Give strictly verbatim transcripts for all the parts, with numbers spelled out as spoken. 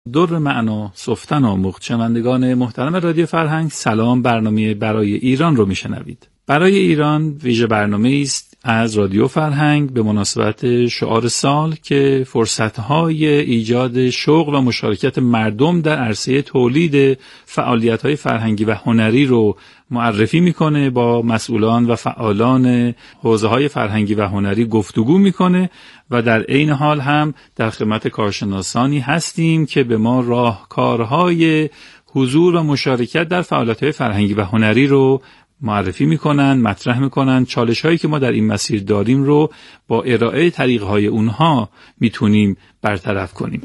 در معنا سفتن آموخت. شنوندگان محترم رادیو فرهنگ، سلام. برنامه برای ایران رو میشنوید. برای ایران ویژه برنامه است از رادیو فرهنگ به مناسبت شعار سال که فرصت‌های ایجاد شغل و مشارکت مردم در عرصه تولید فعالیت‌های فرهنگی و هنری رو معرفی میکنه، با مسئولان و فعالان حوزه‌های فرهنگی و هنری گفتگو میکنه و در عین حال هم در خدمت کارشناسانی هستیم که به ما راهکارهای حضور و مشارکت در فعالیت‌های فرهنگی و هنری رو معرفی میکنن، مطرح میکنن، چالش هایی که ما در این مسیر داریم رو با ارائه طریق های اونها میتونیم برطرف کنیم.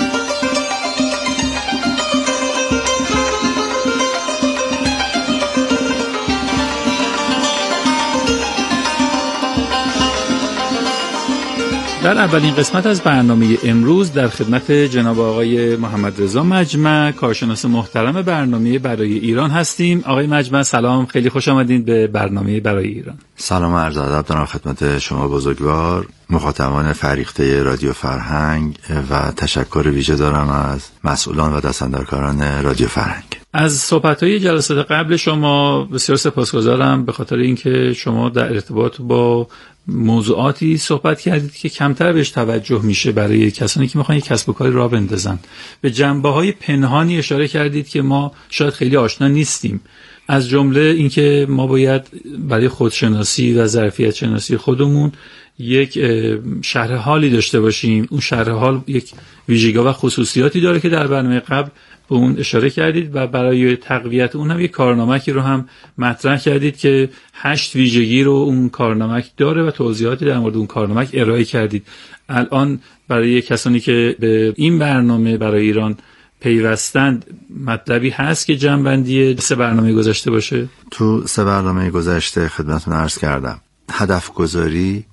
در اولین قسمت از برنامه امروز در خدمت جناب آقای محمد رضا مجمع، کارشناس محترم برنامه برای ایران هستیم. آقای مجمع سلام، خیلی خوش آمدین به برنامه برای ایران. سلام و عرض ادب دارم خدمت شما بزرگوار، مخاطبان فریخته رادیو فرهنگ و تشکر ویژه دارم از مسئولان و دستاندرکاران رادیو فرهنگ. از صحبت‌های جلسات قبل شما بسیار سپاسگزارم به خاطر اینکه شما در ارتباط با موضوعاتی صحبت کردید که کمتر بهش توجه میشه برای کسانی که میخوان یک کسب و کاری راه بندازن. به جنبه‌های پنهانی اشاره کردید که ما شاید خیلی آشنا نیستیم، از جمله اینکه ما باید برای خودشناسی و ظرفیت شناسی خودمون یک شرح حالی داشته باشیم. اون شرح حال یک ویژگی‌ها و خصوصیاتی داره که در برنامه قبل به اون اشاره کردید و برای تقویت اون هم یک کارنامه‌ای رو هم مطرح کردید که هشت ویژگی رو اون کارنامه داره و توضیحاتی در مورد اون کارنامه ارائه کردید. الان برای کسانی که به این برنامه برای ایران پیوستند مطلبی هست که جمع‌بندی سه برنامه گذشته باشه؟ تو سه برنامه گذشته خدمتتون عرض کردم هدف گذاری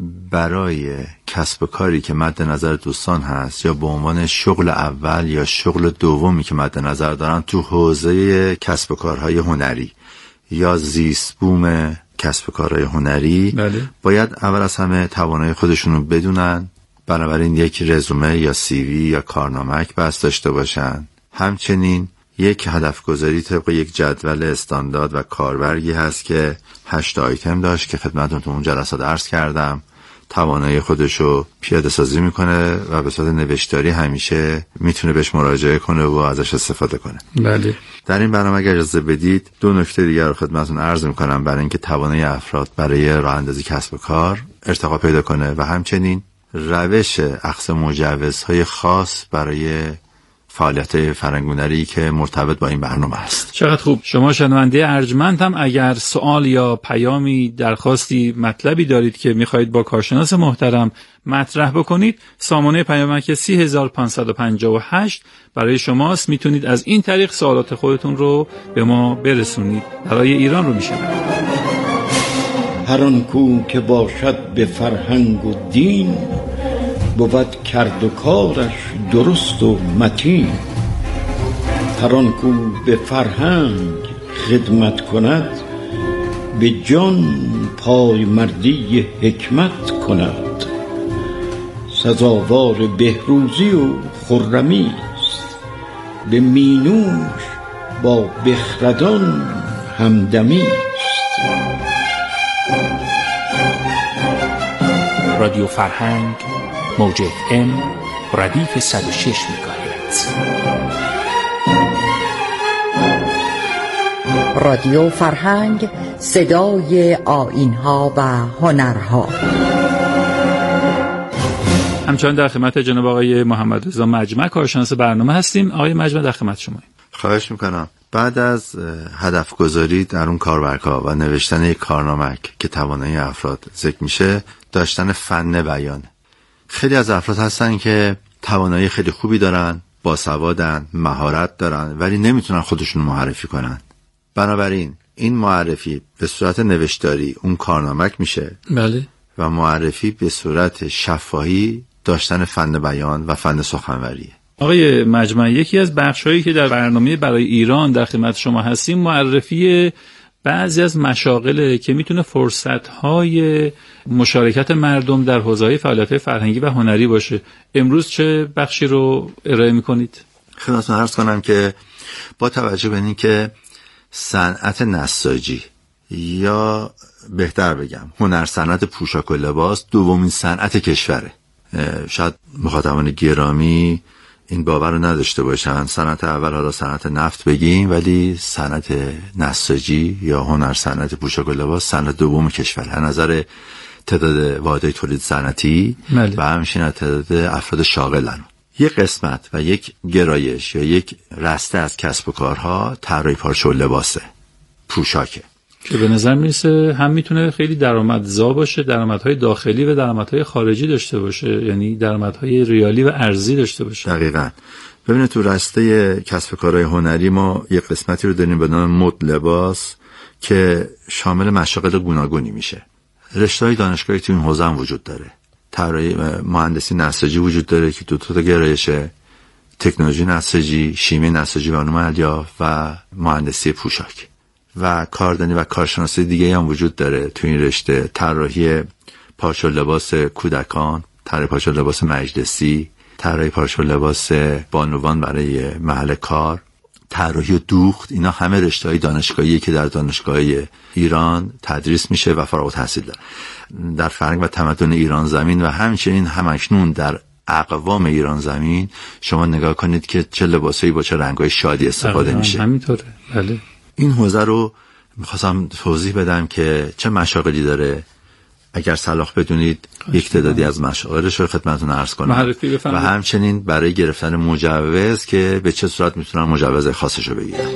برای کسب و کاری که مد نظر دوستان هست یا به عنوان شغل اول یا شغل دومی که مد نظر دارن تو حوزه کسب و کارهای هنری یا زیست بوم کسب و کارهای هنری، بله. باید اول از همه توانایی خودشون رو بدونن، بنابراین یک رزومه یا سیوی یا کارنامک بس داشته باشن. همچنین یک هدف گذاری طبق یک جدول استاندارد و کاربرگی هست که هشت آیتم داشت که خدمتتون تو اون جلسات عرض کردم. توانایی خودشو پیاده سازی میکنه و به صورت نوشتاری همیشه میتونه بهش مراجعه کنه و ازش استفاده کنه. بله. در این برنامه اگر اجازه بدید دو نکته دیگر رو خدمتتون عرض میکنم برای اینکه توانایی افراد برای راه اندازی کسب و کار ارتقا پیدا کنه و همچنین روش اخذ مجوزهای خاص برای فعالیت فرهنگی که مرتبط با این برنامه است. چقدر خوب. شما شنونده ارجمند هم اگر سوال یا پیامی، درخواستی، مطلبی دارید که میخواهید با کارشناس محترم مطرح بکنید، سامانه پیامک سی هزار و پانصد و پنجاه و هشت برای شماست. میتونید از این طریق سوالات خودتون رو به ما برسونید. برای ایران رو میشنوید. هر آن کو که باشد به فرهنگ و دین، بود کرد و کارش درست و متین. هر آن کو به فرهنگ خدمت کند، به جان پای مردی حکمت کند. سزاوار بهروزی و خرمی است، به مینوش با بخردان همدمی است. رادیو فرهنگ موج اف ام ردیف صد و شش مگاهرتز. رادیو فرهنگ، صدای آیین‌ها و هنرها. همچنان در خدمت جناب آقای محمد رضا مجمع، کارشناس برنامه هستیم. آقای مجمع در خدمت شما. خواهش میکنم. بعد از هدف گذاری در اون کاربرها و نوشتن یک کارنامه که توانایی افراد ذکر میشه، داشتن فن بیان. خیلی از افراد هستن که توانایی خیلی خوبی دارن، باسوادن، مهارت دارن، ولی نمیتونن خودشون معرفی کنن. بنابراین این معرفی به صورت نوشتاری اون کارنامه میشه، بله، و معرفی به صورت شفاهی داشتن فن بیان و فن سخنوریه. آقای مجمع، یکی از بخش‌هایی که در برنامه برای ایران در خدمت شما هستیم معرفی بعضی از مشاغل که میتونه فرصت‌های مشارکت مردم در حوزه‌های فعالیت فرهنگی و هنری باشه. امروز چه بخشی رو ارائه میکنید؟ خدمتتون عرض کنم که با توجه به این که صنعت نساجی یا بهتر بگم هنر صنعت پوشاک و لباس دومین صنعت کشوره. شاید مخاطبان گرامی این باور رو نداشته باشن، صنعت اول حالا صنعت نفت بگیم، ولی صنعت نساجی یا هنر صنعت پوشاک و لباس صنعت دوم کشور از نظر تعداد واحدهای تولید صنعتی و همچنین تعداد افراد شاغلن. یک قسمت و یک گرایش یا یک رسته از کسب و کارها طراحی پارچه و لباسه، پوشاکه، که به نظر میرسه هم میتونه خیلی درآمدزا باشه، درآمدهای داخلی و درآمدهای خارجی داشته باشه، یعنی درآمدهای ریالی و ارزی داشته باشه. دقیقاً. ببینید تو رسته کسب و کارهای هنری ما یک قسمتی رو داریم به نام مد لباس که شامل مشاغل گوناگونی میشه. رشته‌های دانشگاهی تو این حوزه هم وجود داره. طراحی مهندسی نساجی وجود داره که دو تا گرایشه، تکنولوژی نساجی، شیمی نساجی و علوم الیاف و مهندسی پوشاک. و کاردانی و کارشناسی دیگه هم وجود داره تو این رشته، طراحی پارچه و لباس کودکان، طراحی پارچه و لباس مجلسی، طراحی پارچه و لباس بانوان برای محل کار، طراحی دوخت. اینا همه رشته‌های دانشگاهی که در دانشگاه‌های ایران تدریس میشه و فارغ التحصیل داره. در فرهنگ و تمدن ایران زمین و همچنین همکنون در اقوام ایران زمین شما نگاه کنید که چه لباسایی با چه رنگ‌های شادی استفاده میشه. همینطوره. بله. این حوزه رو میخواستم توضیح بدم که چه مشاغلی داره. اگر صلاح بدونید یک تعدادی از مشاغلش رو خدمتتون عرض کنم و همچنین برای گرفتن مجوز که به چه صورت میتونن مجوز خاصش رو بگیرن.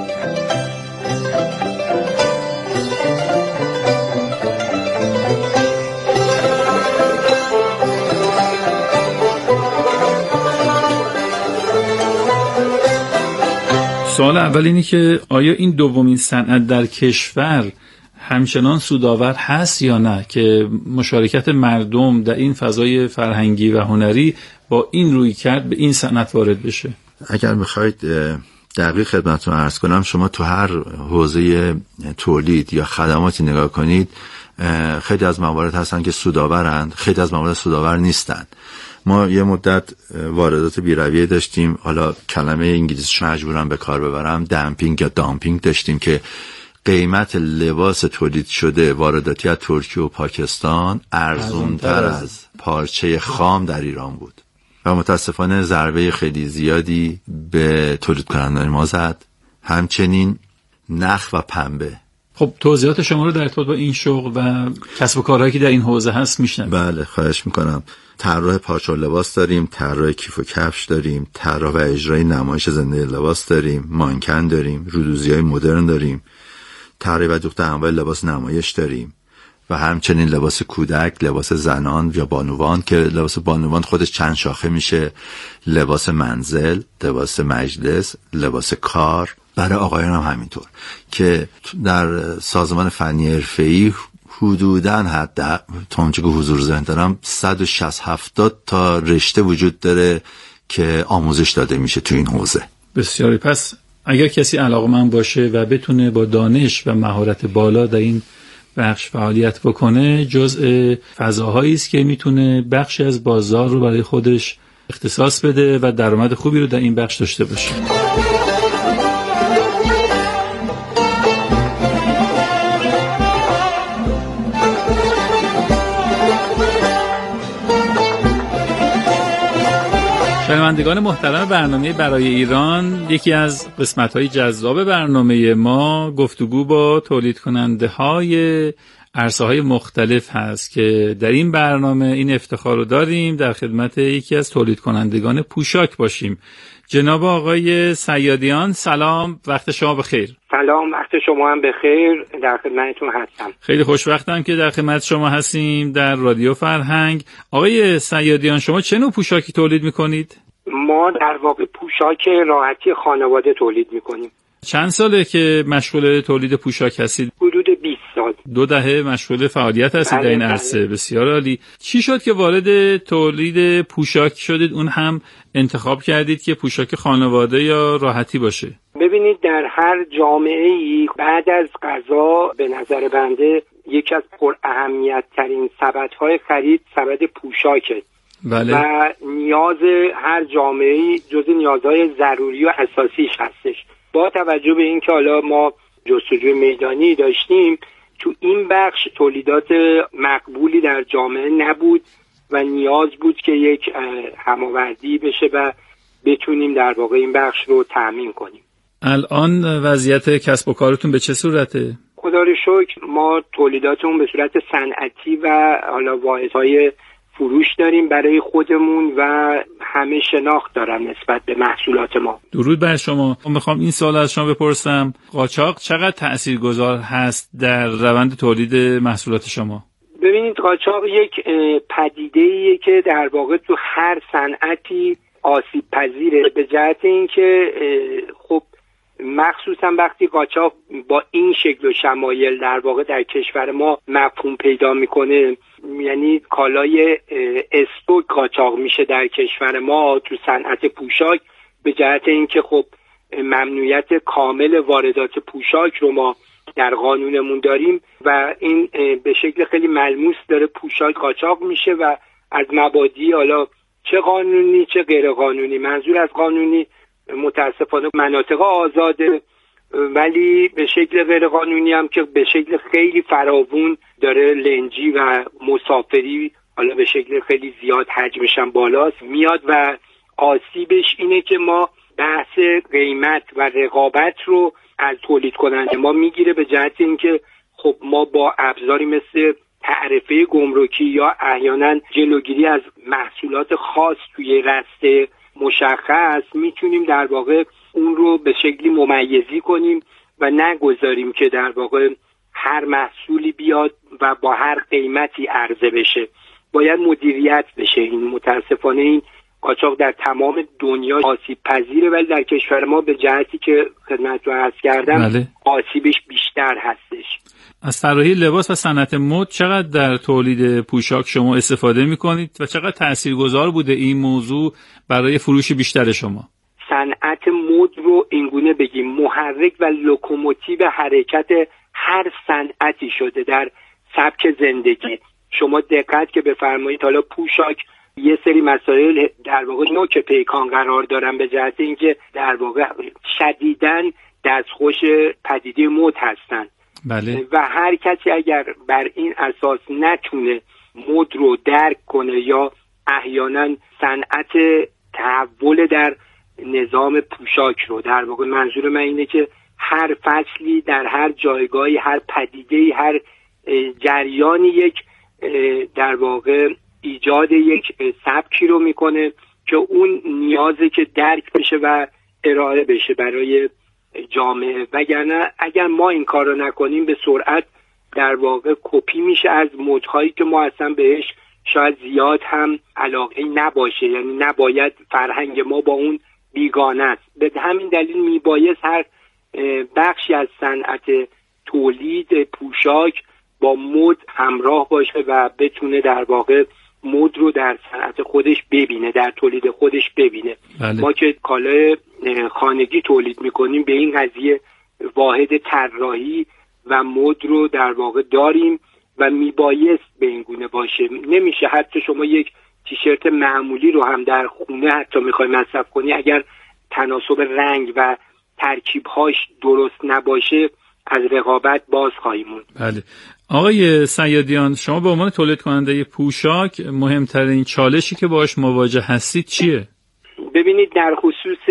سوال اول اینه که آیا این دومین صنعت در کشور همچنان سودآور هست یا نه که مشارکت مردم در این فضای فرهنگی و هنری با این روی کرد به این صنعت وارد بشه؟ اگر میخواید دقیق خدمتتون عرض کنم، شما تو هر حوزه تولید یا خدماتی نگاه کنید خیلی از موارد هستن که سودآورند، خیلی از موارد سودآور نیستند. ما یه مدت واردات بی‌رویه داشتیم، حالا کلمه انگلیسیش مجبورم به کار ببرم، دمپینگ یا دامپینگ داشتیم که قیمت لباس تولید شده وارداتی از ترکیه و پاکستان ارزان‌تر از پارچه خام در ایران بود و متاسفانه ضربه خیلی زیادی به تولید کنندگان ما زد. همچنین نخ و پنبه. خب توضیحات شما رو در ارتباط با این شغل و کسب و کارهایی که در این حوزه هست میشنم. بله خواهش میکنم. طراح پارچه و لباس داریم، طراح کیف و کفش داریم، طراح و اجرای نمایش زنده لباس داریم، مانکن داریم، رودوزی‌های مدرن داریم، طراحی و دوخت انواع لباس نمایش داریم و همچنین لباس کودک، لباس زنان یا بانوان که لباس بانوان خودش چند شاخه میشه، لباس منزل، لباس مجلس، لباس کار. برای آقایان هم همینطور که در سازمان فنی حرفه‌ای حدوداً حد تا اونجا که حضور ذهن دارم صد و شصت هفتاد تا رشته وجود داره که آموزش داده میشه تو این حوزه. بسیاری. پس اگر کسی علاقه‌مند باشه و بتونه با دانش و مهارت بالا در این بخش فعالیت بکنه، جزء فضاهایی است که میتونه بخشی از بازار رو برای خودش اختصاص بده و درآمد خوبی رو در این بخش داشته باشه. شنوندگان محترم برنامه برای ایران، یکی از قسمت‌های جذاب برنامه ما گفتگو با تولید کننده های عرصه‌های مختلف هست که در این برنامه این افتخار رو داریم در خدمت یکی از تولید کنندگان پوشاک باشیم. جناب آقای صیادیان، سلام، وقت شما بخیر. سلام، وقت شما هم بخیر. در خدمتتون هستم. خیلی خوشوقتم که در خدمت شما هستیم در رادیو فرهنگ. آقای صیادیان، شما چه نوع پوشاکی تولید میکنید؟ ما در واقع پوشاک راحتی خانواده تولید میکنیم. چند ساله که مشغول تولید پوشاک هستید؟ حدود بیست سال. دو دهه مشغول فعالیت هستید در این عرصه. بله. بسیار عالی. چی شد که وارد تولید پوشاک شدید؟ اون هم انتخاب کردید که پوشاک خانواده یا راحتی باشه؟ ببینید، در هر جامعه‌ای بعد از غذا به نظر بنده یکی از پر اهمیت ترین سبدهای خرید سبد پوشاکه. بله. و نیاز هر جامعه‌ای جز نیازهای ضروری و اساسیش هستش. با توجه به اینکه حالا ما جستجوی میدانی داشتیم، تو این بخش تولیدات مقبولی در جامعه نبود و نیاز بود که یک هماوردی بشه و بتونیم در واقع این بخش رو تأمین کنیم. الان وضعیت کسب و کارتون به چه صورته؟ خدا رو شکر ما تولیداتمون به صورت صنعتی و حالا واحدهای فروش داریم برای خودمون و همه شناخت دارن نسبت به محصولات ما. درود بر شما. میخوام این سوال از شما بپرسم، قاچاق چقدر تاثیرگذار هست در روند تولید محصولات شما؟ ببینید، قاچاق یک پدیده‌ایه که در واقع تو هر صنعتی آسیب پذیره، به جهت اینکه خب مخصوصا وقتی قاچاق با این شکل و شمایل در واقع در کشور ما مفهوم پیدا میکنه، یعنی کالای استوک قاچاق میشه در کشور ما تو صنعت پوشاک، به جهت اینکه خب ممنوعیت کامل واردات پوشاک رو ما در قانونمون داریم و این به شکل خیلی ملموس داره پوشاک قاچاق میشه و از مبادی حالا چه قانونی چه غیر قانونی، منظور از قانونی متاسفانه مناطق آزاده، ولی به شکل غیر قانونی هم که به شکل خیلی فراوون داره لنجی و مسافری حالا به شکل خیلی زیاد حجمش هم بالاست میاد و آسیبش اینه که ما بحث قیمت و رقابت رو از تولید کننده ما میگیره، به جهت اینکه خب ما با ابزاری مثل تعرفه گمرکی یا احیانا جلوگیری از محصولات خاص توی رسته مشخص میتونیم در واقع اون رو به شکلی ممیزی کنیم و نگذاریم که در واقع هر محصولی بیاد و با هر قیمتی عرضه بشه. باید مدیریت بشه. این متاسفانه این قاچاق در تمام دنیا آسیب پذیره، ولی در کشور ما به جهتی که خدمت رو عرض کردم بله. آسیبش بیشتر هستش. از طراحی لباس و صنعت مد چقدر در تولید پوشاک شما استفاده می‌کنید و چقدر تاثیرگذار بوده این موضوع برای فروش بیشتر شما؟ صنعت مد رو اینگونه بگیم محرک و لوکوموتیو حرکت هر صنعتی شده در سبک زندگی. شما دقت که بفرمایید، حالا پوشاک یه سری مسائل در واقع نوک پیکان قرار دارن، به جهت اینکه در واقع شدیداً دستخوش پدیده مد هستن. بله. و هر کسی اگر بر این اساس نتونه مد رو درک کنه یا احیانا صنعت تحول در نظام پوشاک رو، در واقع منظور من اینه که هر فصلی در هر جایگاهی، هر پدیده‌ای، هر جریانی یک در واقع ایجاد یک سبکی رو میکنه که اون نیازه که درک بشه و ارائه بشه برای جامعه، وگرنه اگر ما این کار رو نکنیم به سرعت در واقع کپی میشه از مدهایی که ما اصلا بهش شاید زیاد هم علاقه نباشه، یعنی نباید فرهنگ ما با اون بیگانه است. به همین دلیل میبایست هر بخشی از صنعت تولید پوشاک با مد همراه باشه و بتونه در واقع مد رو در صنعت خودش ببینه، در تولید خودش ببینه. بله. ما که کالای خانگی تولید میکنیم به این قضیه واحد طراحی و مد رو در واقع داریم و میبایست به این گونه باشه. نمیشه حتی شما یک تیشرت معمولی رو هم در خونه حتی میخوای مصرف کنی، اگر تناسب رنگ و ترکیبهاش درست نباشه از رقابت باز خواهیم موند. بله. آقای صیادیان، شما به عنوان تولید کننده پوشاک مهمترین چالشی که باهاش مواجه هستید چیه؟ ببینید، در خصوص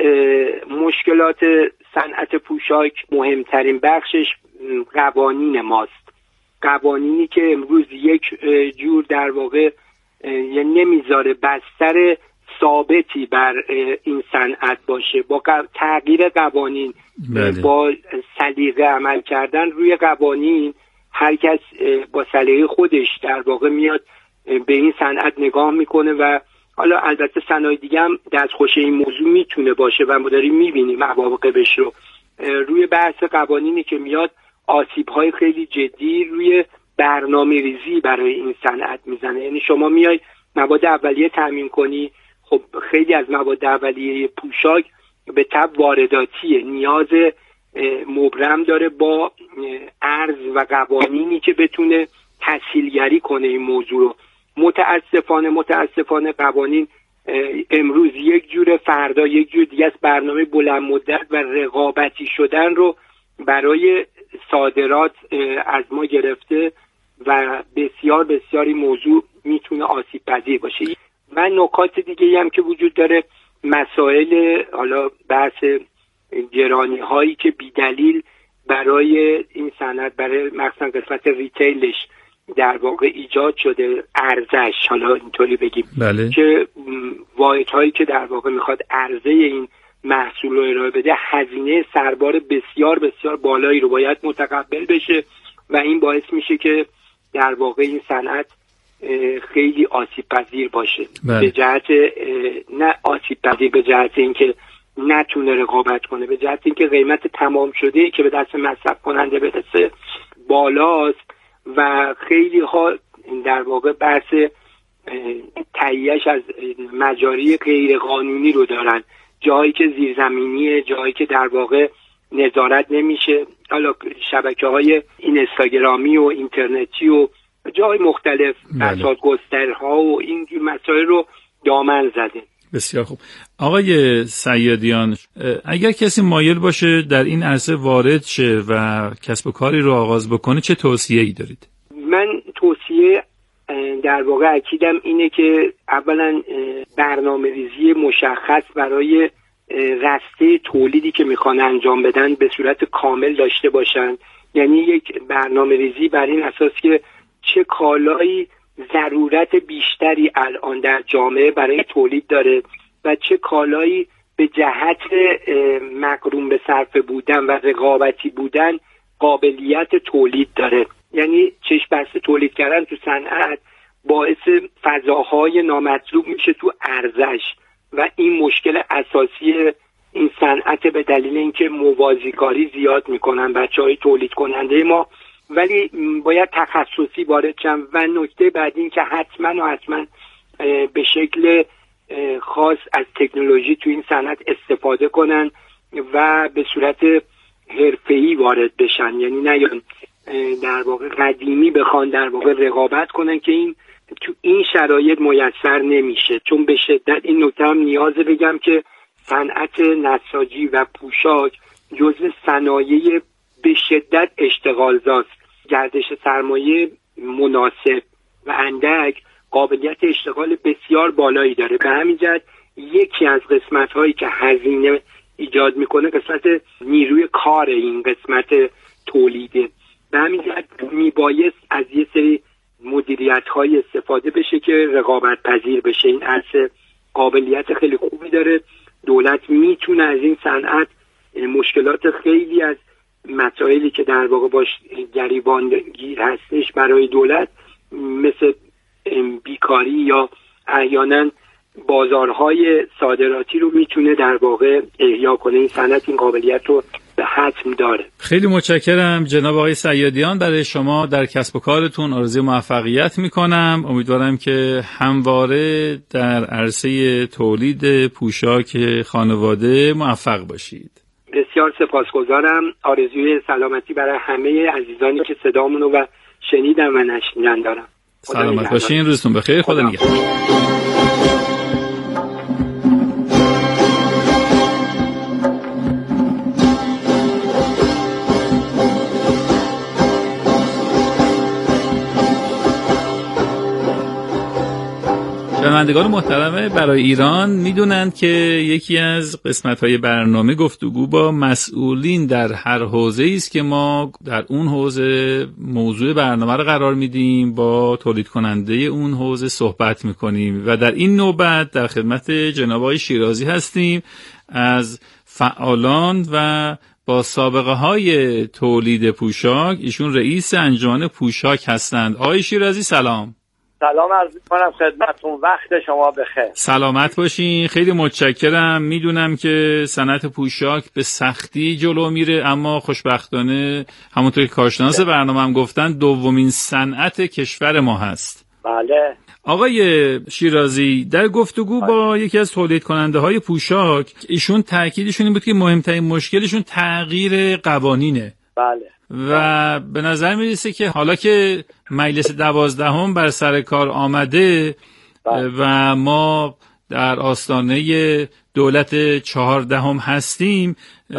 مشکلات صنعت پوشاک مهمترین بخشش قوانین ماست. قوانینی که امروز یک جور در واقع نمیذاره بستر ثابتی بر این صنعت باشه. با تغییر قوانین بله. با سلیقه عمل کردن روی قوانین، هر کس با سلیقه خودش در واقع میاد به این صنعت نگاه میکنه و حالا البته صنایع دیگه هم دستخوش این موضوع میتونه باشه و ما داریم میبینیم عواقبش رو. روی بحث قوانینی که میاد آسیب‌های خیلی جدی روی برنامه ریزی برای این صنعت میزنه. یعنی شما میای مواد اولیه تامین کنی، خب خیلی از مواد اولیه پوشاک به تبع وارداتیه، نیاز مبرم داره با عرض و قوانینی که بتونه تسهیلگری کنه این موضوع رو. متاسفانه متاسفانه قوانین امروز یک جور، فردا یک جور دیگه است. برنامه بلند مدت و رقابتی شدن رو برای صادرات از ما گرفته و بسیار بسیار این موضوع میتونه آسیب پذیر باشه. و نکات دیگه هم که وجود داره، مسائل حالا بحث گرانی هایی که بی دلیل برای این صنعت، برای مثلا قسمت ریتیلش در واقع ایجاد شده، ارزش حالا اینطوری بگیم، بله. که واحد هایی که در واقع میخواد عرضه این محصول رو ارائه بده هزینه سربار بسیار بسیار بالایی رو باید متقبل بشه و این باعث میشه که در واقع این صنعت خیلی آسیب پذیر باشه. بله. به جهت نه آسیب پذیر به جهت اینکه نتونه رقابت کنه، به جهت اینکه قیمت تمام شده که به دست مصرف کننده برسه بالاست و خیلی ها در واقع بحث تهیه‌اش از مجاری غیر قانونی رو دارن، جایی که زیرزمینیه، جایی که در واقع نظارت نمیشه. حالا شبکه‌های این اینستاگرامی و اینترنتی و جای مختلف، بساط گسترها و اینجور مسائل رو دامن زده. بسیار خوب. آقای صیادیان، اگر کسی مایل باشه در این عرصه وارد شه و کسب و کاری رو آغاز بکنه، چه توصیه‌ای دارید؟ من توصیه در واقع اکیدم اینه که اولا برنامه ریزی مشخص برای رسته تولیدی که میخوان انجام بدن به صورت کامل داشته باشن. یعنی یک برنامه ریزی بر این اساس که چه کالایی ضرورت بیشتری الان در جامعه برای تولید داره و چه کالایی به جهت مقرون به صرفه بودن و رقابتی بودن قابلیت تولید داره. یعنی چشم بسته تولید کردن تو صنعت باعث فضاهای نامطلوب میشه تو ارزش و این مشکل اساسی این صنعت به دلیل اینکه موازیکاری زیاد میکنن بچهای تولید کننده ما، ولی باید تخصصی وارد شن. و نکته بعدی این که حتما و حتما به شکل خاص از تکنولوژی تو این صنعت استفاده کنن و به صورت حرفه‌ای وارد بشن. یعنی نه در واقع قدیمی بخوان در واقع رقابت کنن که این تو این شرایط میسر نمیشه. چون به شدت این نکته هم نیازه بگم که صنعت نساجی و پوشاک جزو صنایع به شدت اشتغالزاست. گردش سرمایه مناسب و اندک قابلیت اشتغال بسیار بالایی داره. به همین جهت یکی از قسمت هایی که هزینه ایجاد میکنه قسمت نیروی کار این قسمت تولیده. به همین جهت میبایست از یه سری مدیریت های استفاده بشه که رقابت پذیر بشه. این عرصه قابلیت خیلی خوبی داره. دولت میتونه از این صنعت مشکلات خیلی از مسائلی که در واقع باش گریبان گیر هستش برای دولت، مثل بیکاری یا احیانا بازارهای صادراتی رو میتونه در واقع احیا کنه. این صنعت این قابلیت رو به حتم داره. خیلی متشکرم جناب آقای صیادیان. برای شما در کسب و کارتون آرزوی موفقیت میکنم. امیدوارم که همواره در عرصه تولید پوشاک خانواده موفق باشید. بسیار سپاسگزارم. آرزوی سلامتی برای همه عزیزانی که صدامونو و شنیدن و نشنیدن دارم. سلامت باشین. روزتون بخیر. خدا نگهدار. شنوندگان محترم، برای ایران میدونند که یکی از قسمت‌های برنامه گفتگو با مسئولین در هر حوزه‌ای است که ما در اون حوزه موضوع برنامه رو قرار میدیم، با تولید کننده اون حوزه صحبت میکنیم و در این نوبت در خدمت جناب آقای شیرازی هستیم از فعالان و با سابقه های تولید پوشاک. ایشون رئیس انجمن پوشاک هستند. آقای شیرازی سلام. سلام عرض می‌کنم خدمتتون، وقت شما بخیر. سلامت باشین. خیلی متشکرم. میدونم که صنعت پوشاک به سختی جلو میره، اما خوشبختانه همونطور که کارشناس برنامه هم گفتن دومین صنعت کشور ما هست. بله. آقای شیرازی، در گفتگو با یکی از تولید کننده های پوشاک، ایشون تاکیدشون این بود که مهمترین مشکلشون تغییر قوانینه. بله. و به نظر میرسه که حالا که مجلس دوازدهم بر سر کار آمده و ما در آستانه دولت چهاردهم هستیم،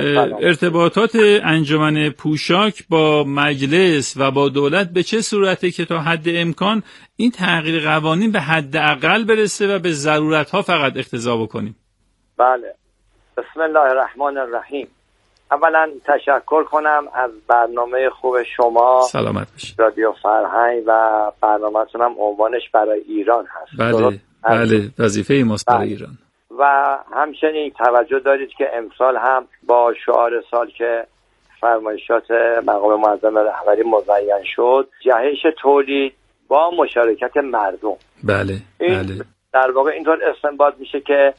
ارتباطات انجمن پوشاک با مجلس و با دولت به چه صورته که تا حد امکان این تغییر قوانین به حد اقل برسه و به ضرورتها فقط اقتضا بکنیم؟ بله، بسم الله الرحمن الرحیم. اولا تشکر کنم از برنامه خوب شما، سلامت باشید، رادیو فرهنگ، و برنامه‌تون هم عنوانش برای ایران هست. بله بله، وظیفه ماست برای ایران. و همچنین توجه دارید که امسال هم با شعار سال که فرمایشات مقام معظم رهبری مزین شد، جهش تولید با مشارکت مردم. بله بله، در واقع اینطور استنباط میشه که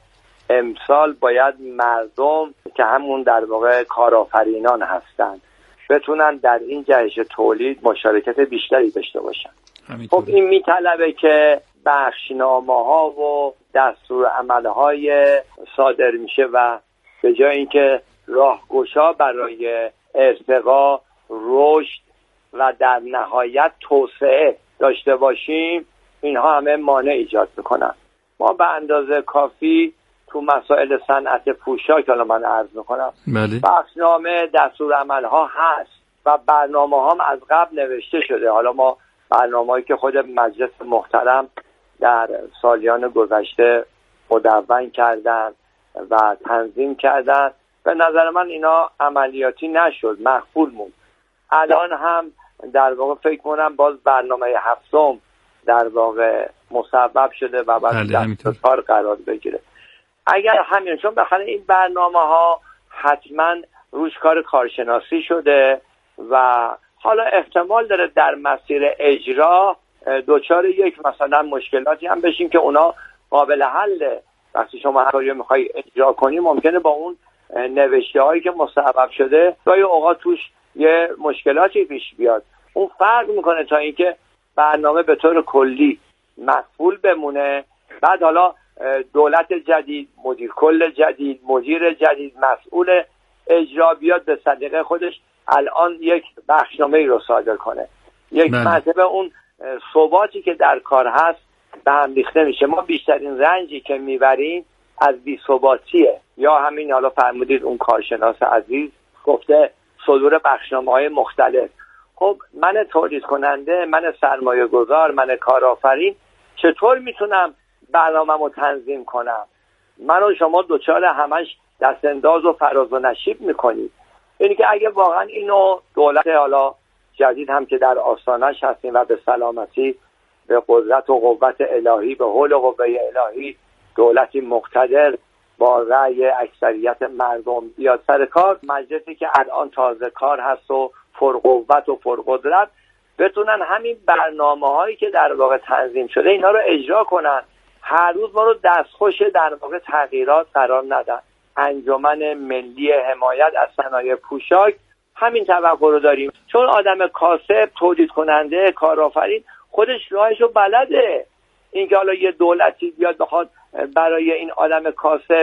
امسال باید مردم که همون در واقع کارآفرینان هستند بتونن در این جهش تولید مشارکت بیشتری داشته باشن. خب این میطلبه که بخشنامه‌ها و دستورالعمل‌های صادر میشه و به جای اینکه راهگشا برای ارتقا، رشد و در نهایت توسعه داشته باشیم، اینها همه مانع ایجاد میکنن. ما به اندازه کافی تو مسائل صنعت پوشاک، حالا من عرض میکنم، بله، بخشنامه دستورالعمل‌ها هست و برنامه هم از قبل نوشته شده. حالا ما برنامه‌ای که خود مجلس محترم در سالیان گذشته مدون کردن و تنظیم کردن، به نظر من اینا عملیاتی نشد، مخفول موند. الان هم در واقع فکر کنم باز برنامه هفتم در واقع مسبب شده و بعد دست کار قرار بگیره. اگر همین، چون بخاطر این برنامه ها حتما روش کار کارشناسی شده و حالا احتمال داره در مسیر اجرا دوچار یک مثلا مشکلاتی هم بشیم که اونا قابل حله. وقتی شما هر کاری میخوای اجرا کنی ممکنه با اون نوشته هایی که مسبب شده گاهی اوقات توش یه مشکلاتی پیش بیاد. اون فرق میکنه تا اینکه برنامه به طور کلی مقبول بمونه، بعد حالا دولت جدید، مدیر کل جدید، مدیر جدید، مسئول اجرا بیاد به صدقه خودش الان یک بخشنامه‌ای رو صادر کنه، یک مرتبه اون ثباتی که در کار هست به هم ریخته میشه. ما بیشترین رنجی که میبریم از بی‌ثباتیه. یا همین حالا فرمودید اون کارشناس عزیز گفته صدور بخشنامه‌های مختلف. خب من تولید کننده، من سرمایه گذار، من کارآفرین چطور میتونم برنامه‌مو تنظیم کنم؟ من و شما دوچار همش دست انداز و فراز و نشیب میکنید. یعنی که اگه واقعا اینو دولت حالا جدید هم که در آستانش هستیم و به سلامتی، به قدرت و قوت الهی، به حول و قوه الهی، دولتی مقتدر با رأی اکثریت مردم بیاد سر کار، مجلسی که الان تازه کار هست و پرقوت و پرقدرت، بتونن همین برنامه هایی که در واقع تنظیم شده اینا رو اجرا کنن، هر روز ما رو دستخوش در واقع تغییرات قرار ندن. انجمن ملی حمایت از صنایع پوشاک همین توقع رو داریم، چون آدم کاسب، تولید کننده، کارآفرین خودش راهشو بلده. اینکه حالا یه دولتی بیاد بخواد برای این آدم کاسب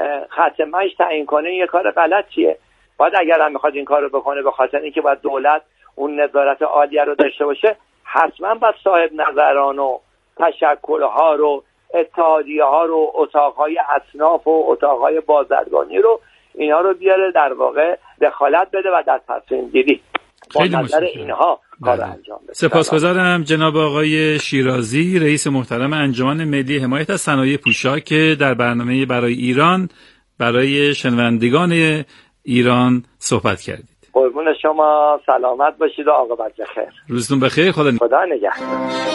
خط مشی تعیین کنه، یه کار غلطیه. باید اگر هم میخواد این کار رو بکنه، به خاطر اینکه باید دولت اون نظارت عالیه رو داشته باشه، حتما باید صاحب نظران و تشکل‌ها رو، اتحادیه ها رو، اتاقهای اصناف و اتاقهای بازرگانی رو، اینا رو بیاره در واقع دخالت بده و در تصمیم گیری با نظر اینها کار انجام بده. سپاسگزارم جناب آقای شیرازی، رئیس محترم انجمن ملی حمایت از صنایع پوشاک، که در برنامه برای ایران برای شنوندگان ایران صحبت کردید. قربون شما، سلامت باشید و عاقبت بخیر. روزتون بخیر. خدا خدا نگهدار.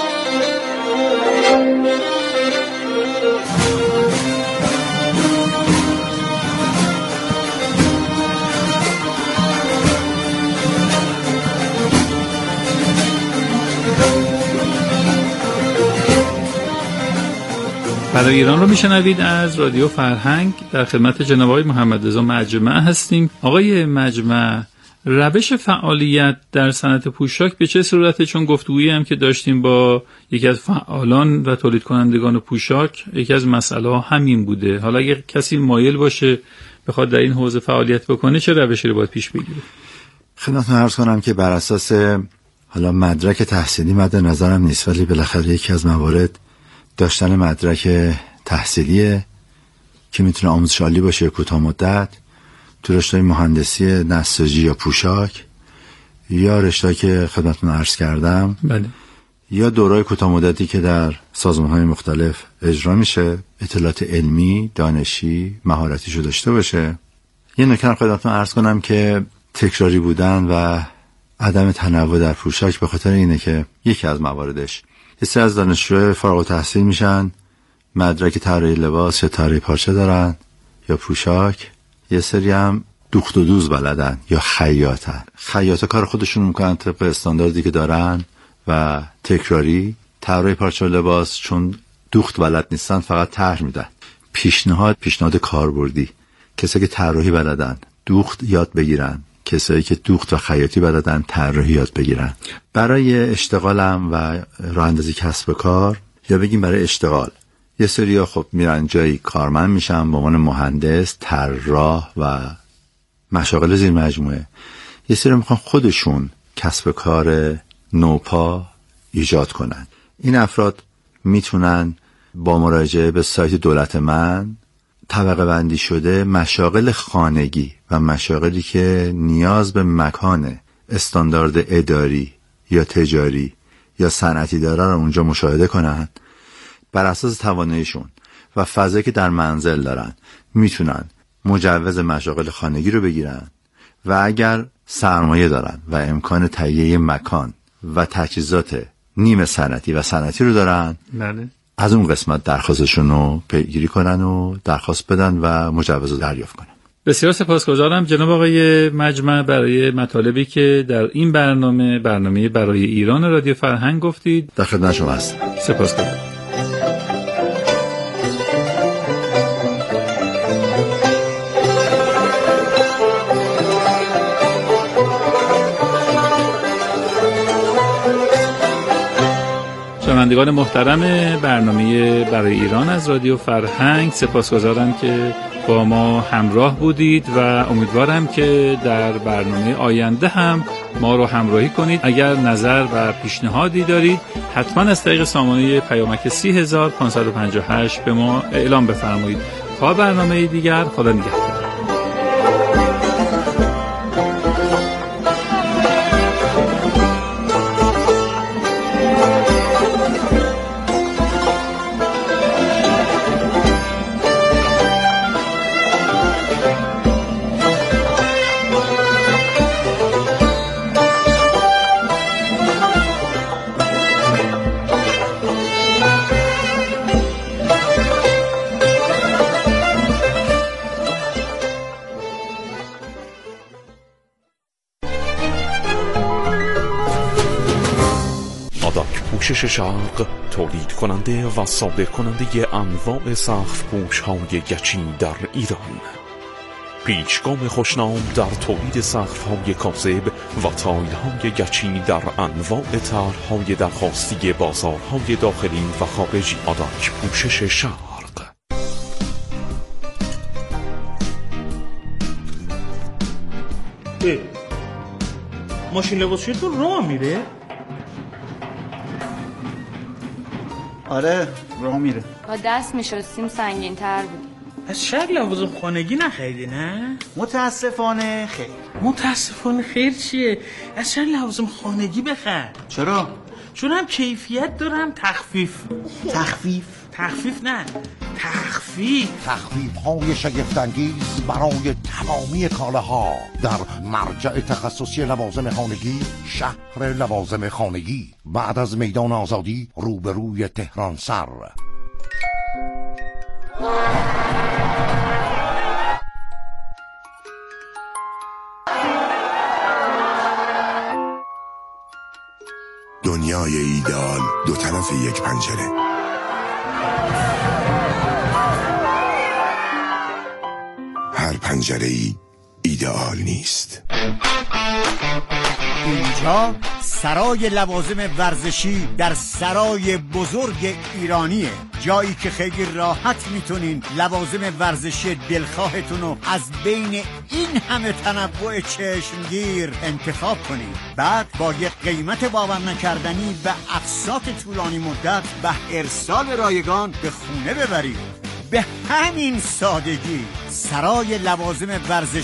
برای ایران رو میشنوید از رادیو فرهنگ. در خدمت جناب آقای محمد رضا مجمع هستیم. آقای مجمع، روش فعالیت در صنعت پوشاک به چه صورته؟ چون گفتگویی هم که داشتیم با یکی از فعالان و تولید کنندگان پوشاک، یکی از مسئله ها همین بوده. حالا اگه کسی مایل باشه بخواد در این حوزه فعالیت بکنه، چه روشی رو باید پیش بگیره؟ خدمتتون عرض کنم که بر اساس حالا مدرک تحصیلی مد نظرم نیست، ولی بالاخره یکی از موارد داشتن مدرک تحصیلیه که میتونه آموزش عالی باشه کوتاه مدت تو رشته مهندسی نساجی یا پوشاک یا رشته که خدمتتون عرض کردم. بله. یا دورای کوتاه مدتی که در سازمان‌های مختلف اجرا میشه، اطلاعات علمی، دانشی، مهارتیشو داشته باشه. یه نکته هم خدمتتون عرض کنم که تکراری بودن و عدم تنوع در پوشاک به خاطر اینه که یکی از مواردش یه سری از دانشجوهای فارغ التحصیل میشن، مدرک طراحی لباس یا طراحی پارچه دارن یا پوشاک، یه سری هم دوخت و دوز بلدن یا خیاطن. خیاطا کار خودشون میکنن طبق استانداردی که دارن و تکراری. طراحی پارچه و لباس چون دوخت بلد نیستن فقط طرح میدن. پیشنهاد پیشنهاد کاربردی. کسایی که طراحی بلدن دوخت یاد بگیرن، کسایی که دوخت و خیاطی بلدن طراحی یاد بگیرن. برای اشتغالم و راه اندازی کسب و کار یا بگیم برای اشتغال، یه سریا خب میرن جایی کارمند میشن به عنوان مهندس، طراح و مشاغل زیر مجموعه. یه سری میخوان خودشون کسب و کار نوپا ایجاد کنن. این افراد میتونن با مراجعه به سایت دولت من طبقه بندی شده مشاغل خانگی و مشاغلی که نیاز به مکان استاندارد اداری یا تجاری یا صنعتی داره رو اونجا مشاهده کنن. بر اساس تواناییشون و فضایی که در منزل دارن میتونن مجوز مشاغل خانگی رو بگیرن و اگر سرمایه دارن و امکان تهیه مکان و تجهیزات نیمه صنعتی و صنعتی رو دارن، بله، از اون قسمت درخواستشون رو پیگیری کنن و درخواست بدن و مجوز رو دریافت کنن. بسیار سپاسگزارم جناب آقای مجمع برای مطالبی که در این برنامه برنامه برای ایران رادیو فرهنگ گفتید. در خدمت شما هستم. سپاسگزارم. شنوندگان محترم برنامه برای ایران از رادیو فرهنگ، سپاسگزارم که با ما همراه بودید و امیدوارم که در برنامه آینده هم ما رو همراهی کنید. اگر نظر و پیشنهادی دارید حتما از طریق سامانه پیامک سی هزار و پانصد و پنجاه و هشت به ما اعلام بفرمایید. تا برنامه دیگر، خدا نگهدار. پوشش شرق تولید کننده و صادر کننده انواع سقف پوش های گچی در ایران. پیچگام خوشنام در تولید سقف های کاذب و تایل های گچی در انواع طرح های درخواستی بازارهای داخلی و خارجی. آداک پوشش شرق. ماشین لباسشویی تو راه میره؟ آره راه میره. با دست میشستیم سنگین تر بود. از شاید لوازم خانگی نخریدی نه؟ متاسفانه خیر. متاسفانه خیر چیه؟ از شاید لوازم خانگی بخر. چرا؟ چون هم کیفیت داره هم تخفیف. تخفیف؟ تخفیف نه تخفیف تخفیف های شگفت‌انگیز برای تمامی کالاها در مرجع تخصصی لوازم خانگی، شهر لوازم خانگی، بعد از میدان آزادی روبروی تهران سر. دنیای ایدئال دو طرف یک پنجره. هر پنجره‌ای ایدئال نیست. اینجا سرای لوازم ورزشی در سرای بزرگ ایرانیه، جایی که خیلی راحت میتونین لوازم ورزشی دلخواهتون رو از بین این همه تنوع چشمگیر انتخاب کنین. بعد با یک قیمت باور نکردنی و اقساط طولانی مدت و ارسال رایگان به خونه ببرید. به همین سادگی سرای لوازم ورزشی